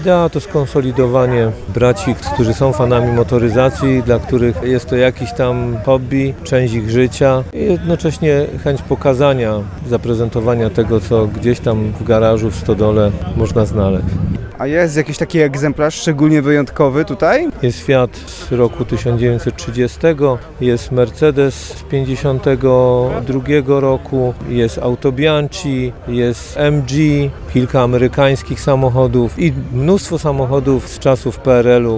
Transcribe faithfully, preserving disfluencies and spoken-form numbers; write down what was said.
Idea to skonsolidowanie braci, którzy są fanami motoryzacji, dla których jest to jakiś tam hobby, część ich życia i jednocześnie chęć pokazania, zaprezentowania tego, co gdzieś tam w garażu, w stodole można znaleźć. A jest jakiś taki egzemplarz szczególnie wyjątkowy tutaj? Jest Fiat z roku tysiąc dziewięćset trzydziestego, jest Mercedes z pięćdziesiątego drugiego roku, jest Auto Bianchi, jest M G, kilka amerykańskich samochodów i mnóstwo samochodów z czasów P R L u.